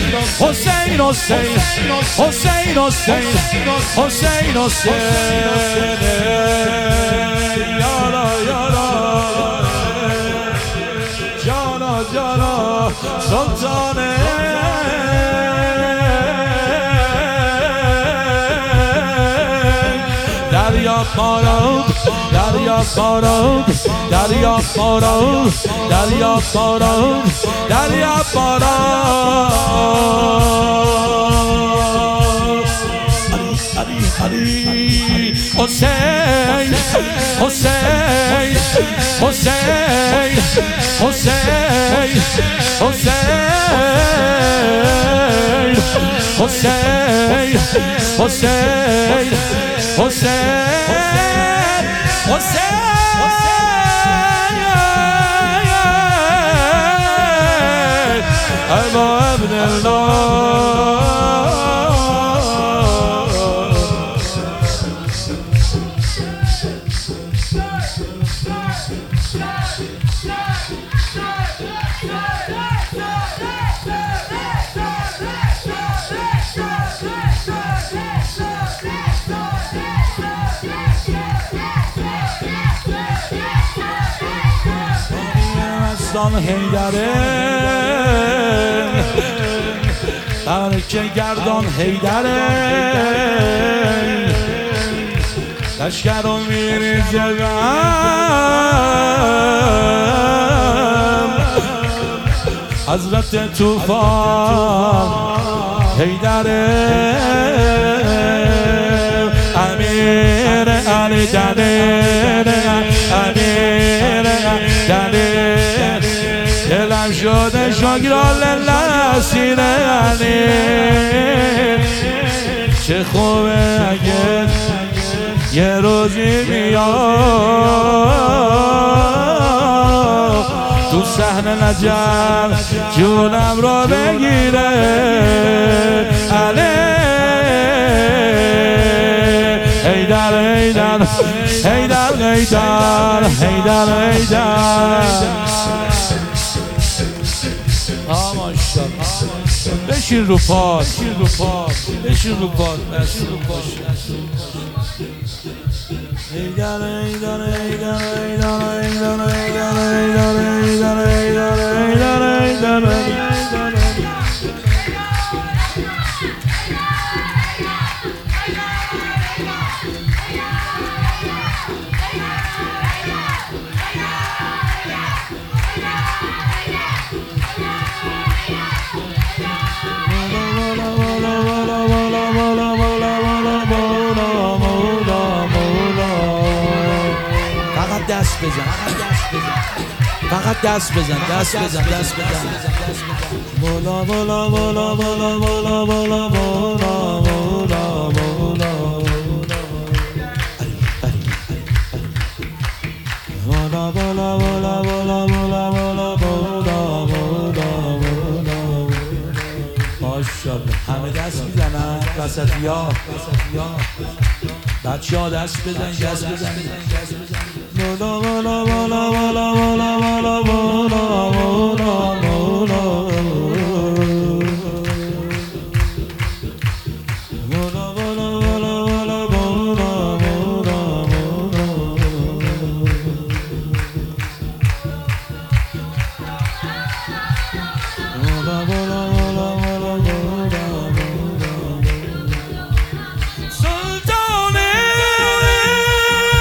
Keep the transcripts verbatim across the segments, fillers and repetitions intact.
حسین حسین حسین حسین حسین حسین یارا یارا جانا جانا سلطانه دریا باران دریا باران دریا باران دریا باران دریا باران علی علی حسین حسین حسین حسین حسین حسین حسین حسین حسین أبا ابن الله دستان حیدره ترک گردان حیدره لشکر و میریزه غم حضرت طوفان حیدره امیر علی دلیل امیر دلیل دلم شده شکران لله سینه علی چه خوبه اگه یه روزی میاد تو صحنه نجف جونم رو بگیره علی حیدر حیدر حیدر حیدر حیدر حیدر آه ماشاءالله بشین رو پاد بشین رو پاد بشین رو پاد بشین رو پاد حیدر حیدر حیدر حیدر حیدر حیدر حیدر حیدر حیدر حیدر دست بزن فقط دست بزن دست بزن دست بزن مولا مولا مولا مولا مولا مولا مولا مولا مولا مولا مولا مولا مولا مولا مولا مولا مولا ماشاءالله همه دست میزنن وسطی‌ها بچه‌ها دست بزن دست بزن مولا مولا مولا مولا مولا مولا مولا مولا مولا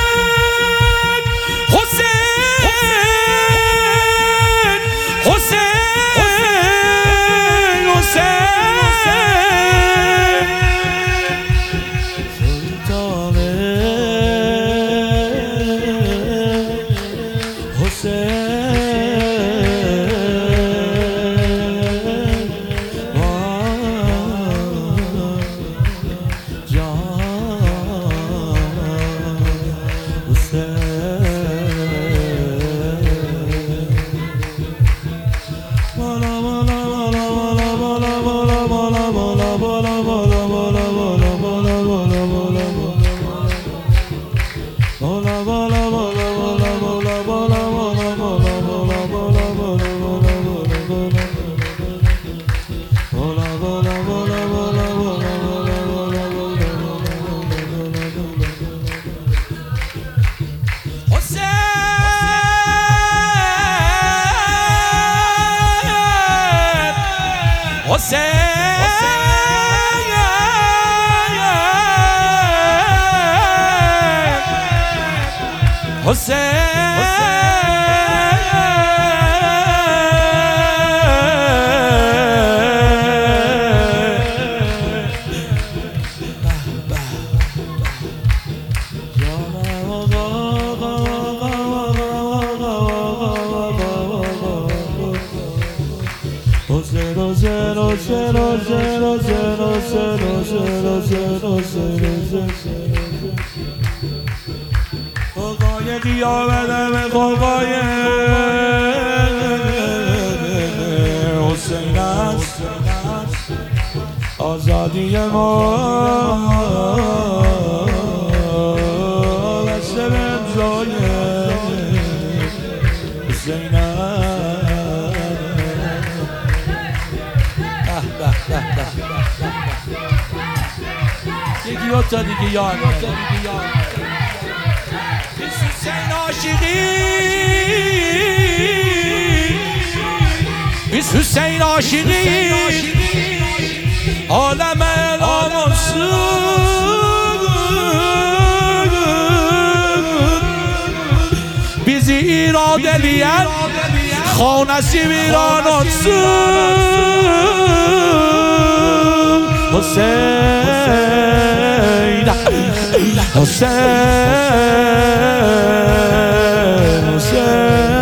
José قوقای قیامت قوقای حسین است آزادی ما بسته به امضای حسین است. یکی ها تا دیگه یاد حسین عاشقی بیس حسین عاشقی عالم اعلام سود بیزی ایران دلیت خانسی ویران سود حسین حسین